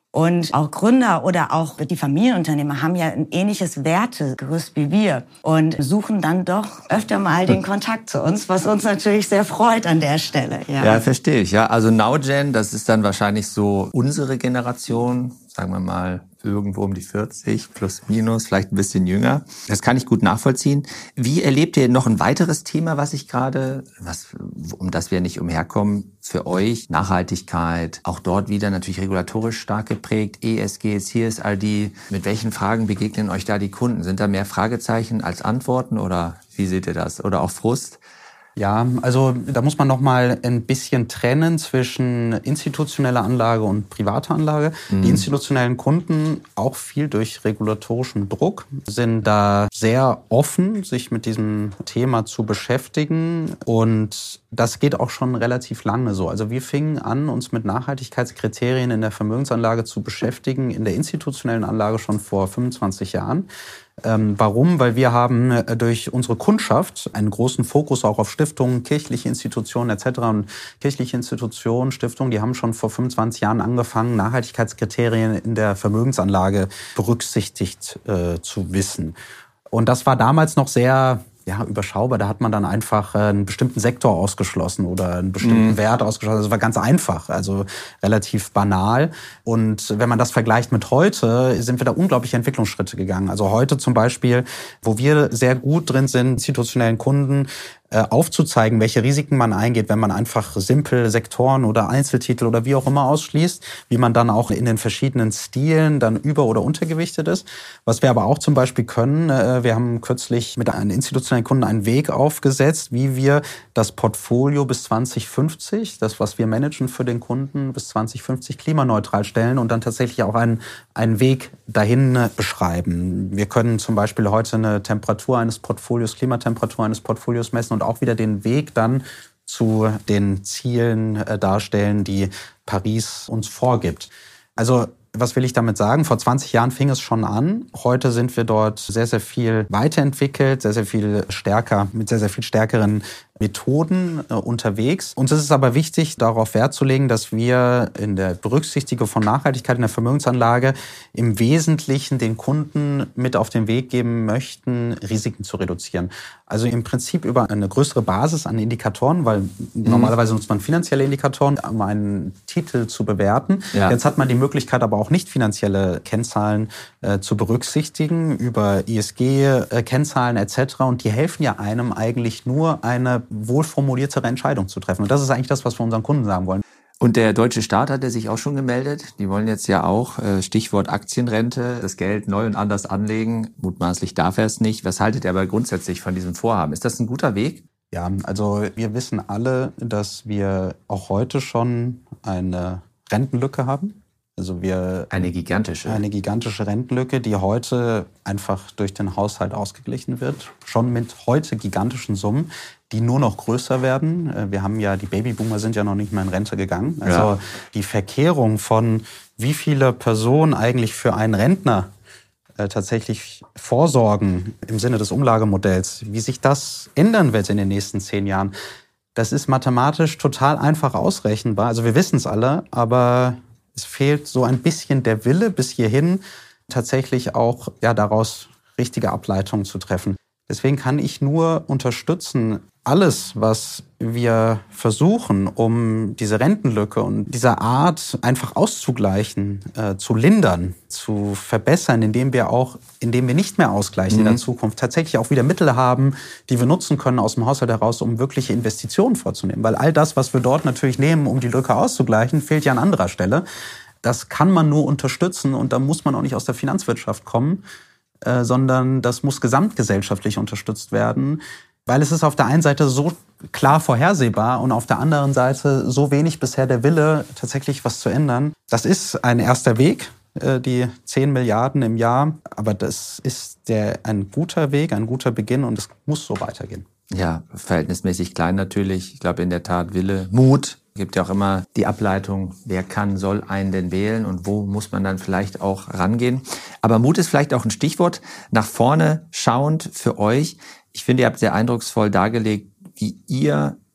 Und auch Gründer oder auch die Familienunternehmer haben ja ein ähnliches Wertegerüst wie wir und suchen dann doch öfter mal den Kontakt zu uns, was uns natürlich sehr freut an der Stelle. Ja, ja verstehe ich. Ja, also NowGen, das ist dann wahrscheinlich so unsere Generation, sagen wir mal irgendwo um die vierzig, plus minus, vielleicht ein bisschen jünger. Das kann ich gut nachvollziehen. Wie erlebt ihr noch ein weiteres Thema, was ich gerade, was, um das wir nicht umherkommen, für euch? Nachhaltigkeit, auch dort wieder natürlich regulatorisch stark geprägt, E S G, C S R D. Mit welchen Fragen begegnen euch da die Kunden? Sind da mehr Fragezeichen als Antworten oder wie seht ihr das? Oder auch Frust? Ja, also da muss man noch mal ein bisschen trennen zwischen institutioneller Anlage und privater Anlage. Mhm. Die institutionellen Kunden, auch viel durch regulatorischen Druck, sind da sehr offen, sich mit diesem Thema zu beschäftigen. Und das geht auch schon relativ lange so. Also wir fingen an, uns mit Nachhaltigkeitskriterien in der Vermögensanlage zu beschäftigen, in der institutionellen Anlage schon vor fünfundzwanzig Jahren. Ähm, warum? Weil wir haben äh, durch unsere Kundschaft einen großen Fokus auch auf Stiftungen, kirchliche Institutionen et cetera. Und kirchliche Institutionen, Stiftungen, die haben schon vor fünfundzwanzig Jahren angefangen, Nachhaltigkeitskriterien in der Vermögensanlage berücksichtigt äh, zu wissen. Und das war damals noch sehr ja, überschaubar. Da hat man dann einfach einen bestimmten Sektor ausgeschlossen oder einen bestimmten mhm. Wert ausgeschlossen. Das war ganz einfach, also relativ banal. Und wenn man das vergleicht mit heute, sind wir da unglaubliche Entwicklungsschritte gegangen. Also heute zum Beispiel, wo wir sehr gut drin sind, institutionellen Kunden, aufzuzeigen, welche Risiken man eingeht, wenn man einfach simpel Sektoren oder Einzeltitel oder wie auch immer ausschließt, wie man dann auch in den verschiedenen Stilen dann über- oder untergewichtet ist. Was wir aber auch zum Beispiel können, wir haben kürzlich mit einem institutionellen Kunden einen Weg aufgesetzt, wie wir das Portfolio bis zwanzig fünfzig, das, was wir managen für den Kunden, bis zwanzig fünfzig klimaneutral stellen und dann tatsächlich auch einen, einen Weg dahin beschreiben. Wir können zum Beispiel heute eine Temperatur eines Portfolios, Klimatemperatur eines Portfolios messen und auch wieder den Weg dann zu den Zielen äh, darstellen, die Paris uns vorgibt. Also was will ich damit sagen? Vor zwanzig Jahren fing es schon an. Heute sind wir dort sehr, sehr viel weiterentwickelt, sehr, sehr viel stärker, mit sehr, sehr viel stärkeren Methoden äh, unterwegs. Uns ist es aber wichtig, darauf Wert zu legen, dass wir in der Berücksichtigung von Nachhaltigkeit in der Vermögensanlage im Wesentlichen den Kunden mit auf den Weg geben möchten, Risiken zu reduzieren. Also im Prinzip über eine größere Basis an Indikatoren, weil mhm. normalerweise nutzt man finanzielle Indikatoren, um einen Titel zu bewerten. Ja. Jetzt hat man die Möglichkeit, aber auch nicht finanzielle Kennzahlen äh, zu berücksichtigen, über E S G-Kennzahlen et cetera. Und die helfen ja einem eigentlich nur, eine wohlformuliertere Entscheidung zu treffen. Und das ist eigentlich das, was wir unseren Kunden sagen wollen. Und der deutsche Staat hat ja sich auch schon gemeldet. Die wollen jetzt ja auch, Stichwort Aktienrente, das Geld neu und anders anlegen. Mutmaßlich darf er es nicht. Was haltet ihr aber grundsätzlich von diesem Vorhaben? Ist das ein guter Weg? Ja, also wir wissen alle, dass wir auch heute schon eine Rentenlücke haben. Also wir eine gigantische. Eine gigantische Rentenlücke, die heute einfach durch den Haushalt ausgeglichen wird. Schon mit heute gigantischen Summen, die nur noch größer werden. Wir haben ja, die Babyboomer sind ja noch nicht mehr in Rente gegangen. Also ja. Die Verkehrung von wie viele Personen eigentlich für einen Rentner äh, tatsächlich vorsorgen im Sinne des Umlagemodells, wie sich das ändern wird in den nächsten zehn Jahren, das ist mathematisch total einfach ausrechenbar. Also wir wissen es alle, aber es fehlt so ein bisschen der Wille bis hierhin, tatsächlich auch ja, daraus richtige Ableitungen zu treffen. Deswegen kann ich nur unterstützen, alles, was wir versuchen, um diese Rentenlücke und diese Art einfach auszugleichen, äh, zu lindern, zu verbessern, indem wir auch, indem wir nicht mehr ausgleichen mhm. in der Zukunft, tatsächlich auch wieder Mittel haben, die wir nutzen können aus dem Haushalt heraus, um wirkliche Investitionen vorzunehmen. Weil all das, was wir dort natürlich nehmen, um die Lücke auszugleichen, fehlt ja an anderer Stelle. Das kann man nur unterstützen und da muss man auch nicht aus der Finanzwirtschaft kommen, äh, sondern das muss gesamtgesellschaftlich unterstützt werden. Weil es ist auf der einen Seite so klar vorhersehbar und auf der anderen Seite so wenig bisher der Wille, tatsächlich was zu ändern. Das ist ein erster Weg, die zehn Milliarden im Jahr. Aber das ist der, ein guter Weg, ein guter Beginn und es muss so weitergehen. Ja, verhältnismäßig klein natürlich. Ich glaube in der Tat Wille, Mut. Es gibt ja auch immer die Ableitung, wer kann, soll einen denn wählen und wo muss man dann vielleicht auch rangehen. Aber Mut ist vielleicht auch ein Stichwort. Nach vorne schauend für euch. Ich finde, ihr habt sehr eindrucksvoll dargelegt, wie ihr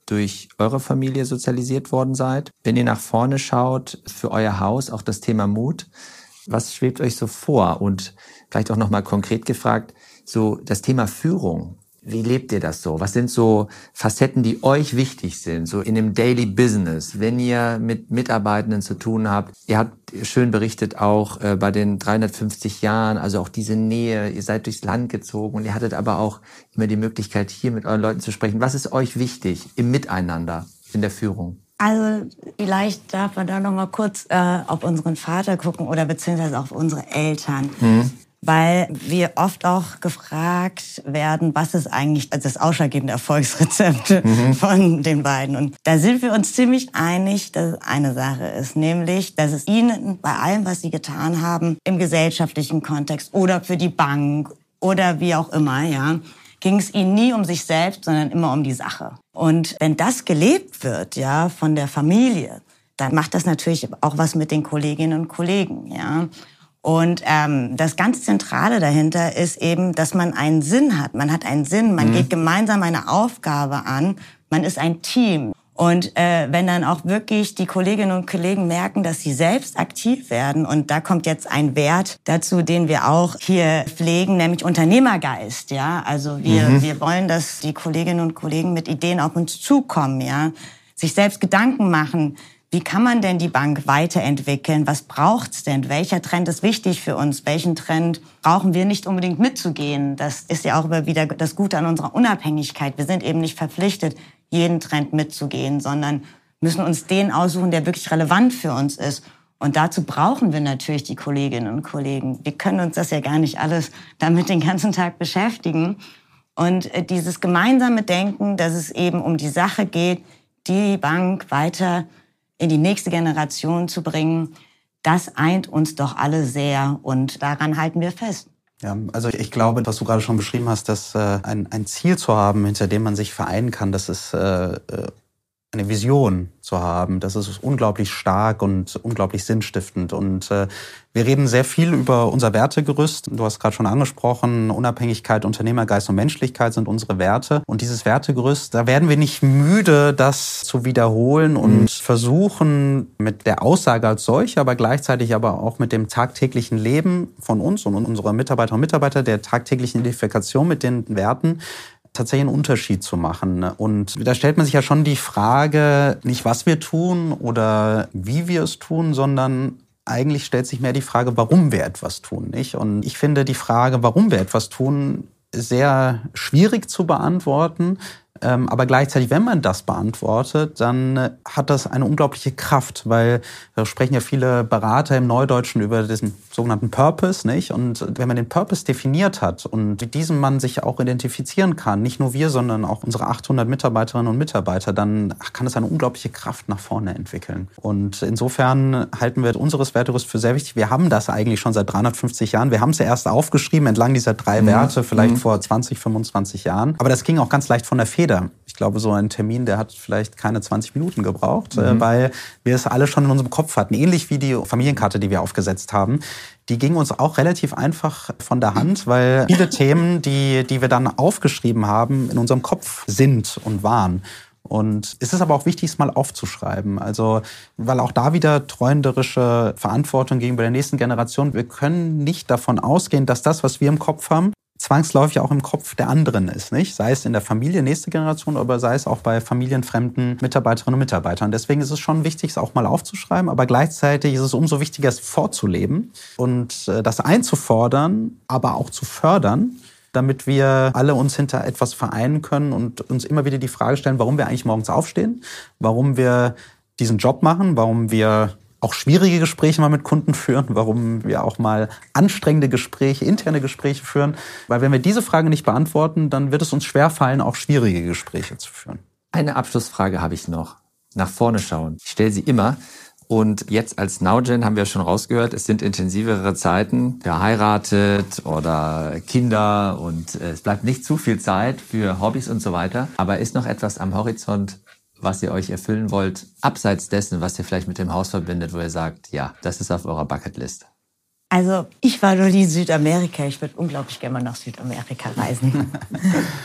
durch eure Familie sozialisiert worden seid. Wenn ihr nach vorne schaut, für euer Haus auch das Thema Mut, was schwebt euch so vor? Und vielleicht auch nochmal konkret gefragt, so das Thema Führung. Wie lebt ihr das so? Was sind so Facetten, die euch wichtig sind, so in dem Daily Business, wenn ihr mit Mitarbeitenden zu tun habt? Ihr habt schön berichtet auch äh, bei den dreihundertfünfzig Jahren, also auch diese Nähe, ihr seid durchs Land gezogen und ihr hattet aber auch immer die Möglichkeit, hier mit euren Leuten zu sprechen. Was ist euch wichtig im Miteinander, in der Führung? Also vielleicht darf man da noch mal kurz äh, auf unseren Vater gucken oder beziehungsweise auf unsere Eltern. Mhm. Weil wir oft auch gefragt werden, was ist eigentlich das ausschlaggebende Erfolgsrezept mhm. von den beiden. Und da sind wir uns ziemlich einig, dass es eine Sache ist, nämlich, dass es ihnen bei allem, was sie getan haben, im gesellschaftlichen Kontext oder für die Bank oder wie auch immer, ja, ging es ihnen nie um sich selbst, sondern immer um die Sache. Und wenn das gelebt wird, ja, von der Familie, dann macht das natürlich auch was mit den Kolleginnen und Kollegen, ja. Und ähm, das ganz Zentrale dahinter ist eben, dass man einen Sinn hat. Man hat einen Sinn, man mhm. geht gemeinsam eine Aufgabe an, man ist ein Team. Und äh, wenn dann auch wirklich die Kolleginnen und Kollegen merken, dass sie selbst aktiv werden, und da kommt jetzt ein Wert dazu, den wir auch hier pflegen, nämlich Unternehmergeist. Ja, also wir mhm. wir wollen, dass die Kolleginnen und Kollegen mit Ideen auf uns zukommen, ja, sich selbst Gedanken machen. Wie kann man denn die Bank weiterentwickeln? Was braucht's denn? Welcher Trend ist wichtig für uns? Welchen Trend brauchen wir nicht unbedingt mitzugehen? Das ist ja auch immer wieder das Gute an unserer Unabhängigkeit. Wir sind eben nicht verpflichtet, jeden Trend mitzugehen, sondern müssen uns den aussuchen, der wirklich relevant für uns ist. Und dazu brauchen wir natürlich die Kolleginnen und Kollegen. Wir können uns das ja gar nicht alles damit den ganzen Tag beschäftigen. Und dieses gemeinsame Denken, dass es eben um die Sache geht, die Bank weiter in die nächste Generation zu bringen, das eint uns doch alle sehr und daran halten wir fest. Ja, also ich glaube, was du gerade schon beschrieben hast, dass äh, ein, ein Ziel zu haben, hinter dem man sich vereinen kann, das ist äh, eine Vision zu haben. Das ist unglaublich stark und unglaublich sinnstiftend. Und äh, wir reden sehr viel über unser Wertegerüst. Du hast gerade schon angesprochen, Unabhängigkeit, Unternehmergeist und Menschlichkeit sind unsere Werte. Und dieses Wertegerüst, da werden wir nicht müde, das zu wiederholen und mhm. versuchen mit der Aussage als solche, aber gleichzeitig aber auch mit dem tagtäglichen Leben von uns und unserer Mitarbeiterinnen und Mitarbeiter, der tagtäglichen Identifikation mit den Werten, tatsächlich einen Unterschied zu machen. Und da stellt man sich ja schon die Frage, nicht was wir tun oder wie wir es tun, sondern eigentlich stellt sich mehr die Frage, warum wir etwas tun, nicht? Und ich finde die Frage, warum wir etwas tun, sehr schwierig zu beantworten. Aber gleichzeitig, wenn man das beantwortet, dann hat das eine unglaubliche Kraft, weil da sprechen ja viele Berater im Neudeutschen über diesen sogenannten Purpose, nicht? Und wenn man den Purpose definiert hat und mit diesem man sich auch identifizieren kann, nicht nur wir, sondern auch unsere achthundert Mitarbeiterinnen und Mitarbeiter, dann kann es eine unglaubliche Kraft nach vorne entwickeln. Und insofern halten wir unseres Wertegerüst für sehr wichtig. Wir haben das eigentlich schon seit dreihundertfünfzig Jahren. Wir haben es ja erst aufgeschrieben entlang dieser drei mhm. Werte, vielleicht mhm. vor zwanzig, fünfundzwanzig Jahren. Aber das ging auch ganz leicht von der Feder. Ich glaube, so ein Termin, der hat vielleicht keine zwanzig Minuten gebraucht, mhm. weil wir es alle schon in unserem Kopf hatten. Ähnlich wie die Familienkarte, die wir aufgesetzt haben. Die ging uns auch relativ einfach von der Hand, weil viele Themen, die, die wir dann aufgeschrieben haben, in unserem Kopf sind und waren. Und es ist aber auch wichtig, es mal aufzuschreiben. Also, weil auch da wieder treuenderische Verantwortung gegenüber der nächsten Generation. Wir können nicht davon ausgehen, dass das, was wir im Kopf haben, zwangsläufig auch im Kopf der anderen ist, nicht? Sei es in der Familie, nächste Generation, aber sei es auch bei familienfremden Mitarbeiterinnen und Mitarbeitern. Deswegen ist es schon wichtig, es auch mal aufzuschreiben, aber gleichzeitig ist es umso wichtiger, es vorzuleben und das einzufordern, aber auch zu fördern, damit wir alle uns hinter etwas vereinen können und uns immer wieder die Frage stellen, warum wir eigentlich morgens aufstehen, warum wir diesen Job machen, warum wir auch schwierige Gespräche mal mit Kunden führen, warum wir auch mal anstrengende Gespräche, interne Gespräche führen. Weil wenn wir diese Frage nicht beantworten, dann wird es uns schwerfallen, auch schwierige Gespräche zu führen. Eine Abschlussfrage habe ich noch. Nach vorne schauen. Ich stelle sie immer. Und jetzt als Nowgen haben wir schon rausgehört, es sind intensivere Zeiten, geheiratet oder Kinder und es bleibt nicht zu viel Zeit für Hobbys und so weiter. Aber ist noch etwas am Horizont, was ihr euch erfüllen wollt, abseits dessen, was ihr vielleicht mit dem Haus verbindet, wo ihr sagt, ja, das ist auf eurer Bucketlist? Also ich war noch nie in Südamerika. Ich würde unglaublich gerne mal nach Südamerika reisen.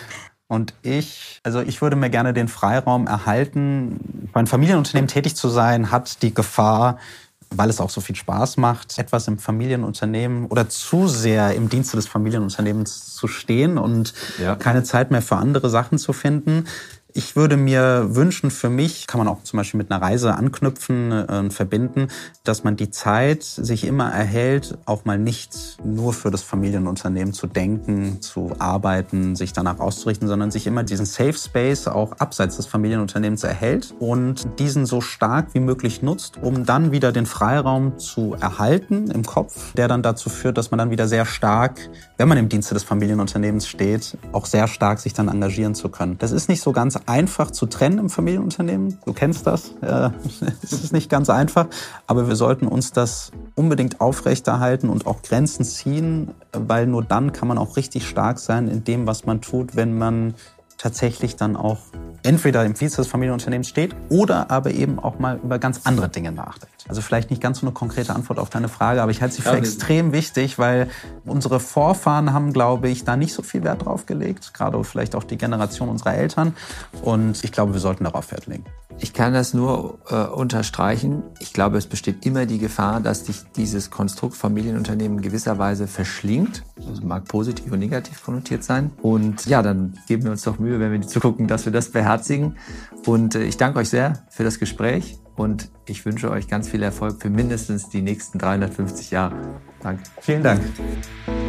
Und ich, also ich würde mir gerne den Freiraum erhalten. Bei einem Familienunternehmen tätig zu sein, hat die Gefahr, weil es auch so viel Spaß macht, etwas im Familienunternehmen oder zu sehr im Dienste des Familienunternehmens zu stehen und ja. keine Zeit mehr für andere Sachen zu finden. Ich würde mir wünschen, für mich, kann man auch zum Beispiel mit einer Reise anknüpfen und äh, verbinden, dass man die Zeit sich immer erhält, auch mal nicht nur für das Familienunternehmen zu denken, zu arbeiten, sich danach auszurichten, sondern sich immer diesen Safe Space auch abseits des Familienunternehmens erhält und diesen so stark wie möglich nutzt, um dann wieder den Freiraum zu erhalten im Kopf, der dann dazu führt, dass man dann wieder sehr stark, wenn man im Dienste des Familienunternehmens steht, auch sehr stark sich dann engagieren zu können. Das ist nicht so ganz einfach zu trennen im Familienunternehmen. Du kennst das. Es ist nicht ganz einfach. Aber wir sollten uns das unbedingt aufrechterhalten und auch Grenzen ziehen, weil nur dann kann man auch richtig stark sein in dem, was man tut, wenn man tatsächlich dann auch entweder im Dienst des Familienunternehmens steht oder aber eben auch mal über ganz andere Dinge nachdenkt. Also vielleicht nicht ganz so eine konkrete Antwort auf deine Frage, aber ich halte sie für ja, extrem wichtig, weil unsere Vorfahren haben, glaube ich, da nicht so viel Wert drauf gelegt, gerade vielleicht auch die Generation unserer Eltern. Und ich glaube, wir sollten darauf Wert legen. Ich kann das nur äh, unterstreichen. Ich glaube, es besteht immer die Gefahr, dass dich dieses Konstrukt Familienunternehmen in gewisser Weise verschlingt. Das mag positiv und negativ konnotiert sein. Und ja, dann geben wir uns doch Mühe, wenn wir zugucken, dass wir das beherzigen. Und äh, ich danke euch sehr für das Gespräch und ich wünsche euch ganz viel Erfolg für mindestens die nächsten dreihundertfünfzig Jahre. Danke. Vielen Dank.